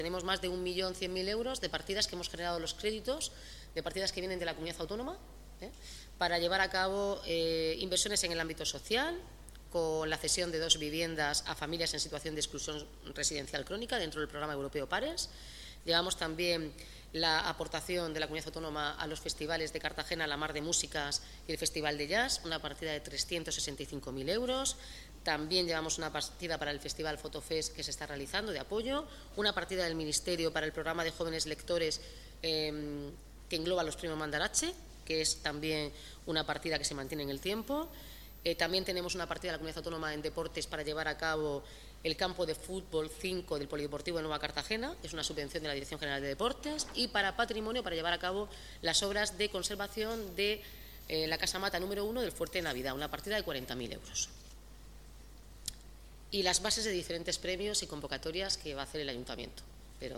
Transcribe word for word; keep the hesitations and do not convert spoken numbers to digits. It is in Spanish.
Tenemos más de un millón cien mil euros de partidas que hemos generado los créditos, de partidas que vienen de la comunidad autónoma, ¿eh? para llevar a cabo eh, inversiones en el ámbito social, con la cesión de dos viviendas a familias en situación de exclusión residencial crónica dentro del programa europeo PARES. Llevamos también la aportación de la comunidad autónoma a los festivales de Cartagena, La Mar de Músicas y el Festival de Jazz, una partida de trescientos sesenta y cinco mil euros. También llevamos una partida para el Festival Fotofest que se está realizando de apoyo, una partida del Ministerio para el programa de jóvenes lectores eh, que engloba los premios Mandarache, que es también una partida que se mantiene en el tiempo. Eh, también tenemos una partida de la Comunidad Autónoma en deportes para llevar a cabo el campo de fútbol cinco del Polideportivo de Nueva Cartagena, es una subvención de la Dirección General de Deportes, y para patrimonio para llevar a cabo las obras de conservación de eh, la Casa Mata número uno del Fuerte de Navidad, una partida de cuarenta mil euros. Y las bases de diferentes premios y convocatorias que va a hacer el Ayuntamiento.